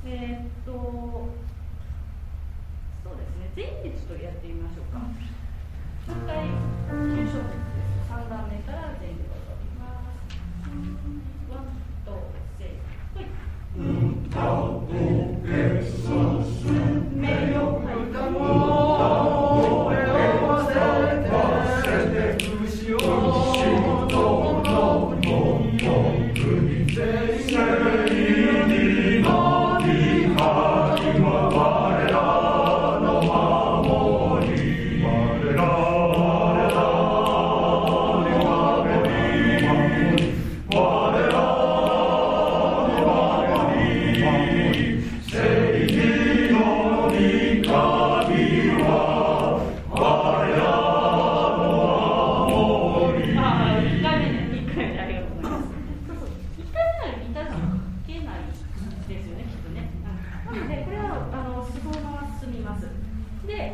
そうですね、前列とやってみましょうか。もう一回、急小節です。3段目から前列を取ります。ワン、ツー、セー、ほい。歌をエソスメよ歌をわせて牛をどのも国全世にのにはりは我らの守り我らの守り我らの守り正義の御神は我らの守り。1回目ね、1回目ありがとうございます。そうそう、1回目ならギターさん関係ないですよね、きっとね。なので、これはそのまま進みます。で、